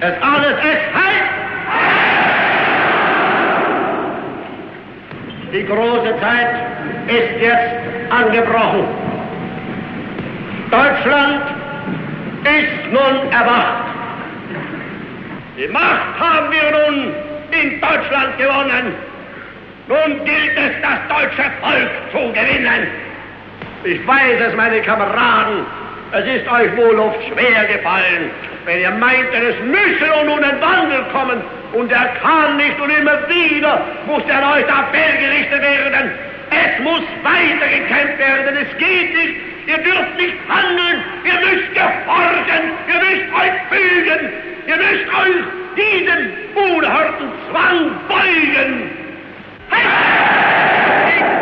Es alles ist Heil! Die große Zeit ist jetzt angebrochen. Deutschland ist nun erwacht. Die Macht haben wir nun in Deutschland gewonnen. Nun gilt es, das deutsche Volk zu gewinnen. Ich weiß es, meine Kameraden, es ist euch wohl oft schwer gefallen, wenn ihr meintet, es müsse nun ein Wandel kommen, und er kann nicht, und immer wieder muss der euch Appell gerichtet werden. Es muss weitergekämpft werden, es geht nicht, ihr dürft nicht handeln, ihr müsst gehorchen, ihr müsst euch fügen, ihr müsst euch diesem unerhörten Zwang beugen. Hey!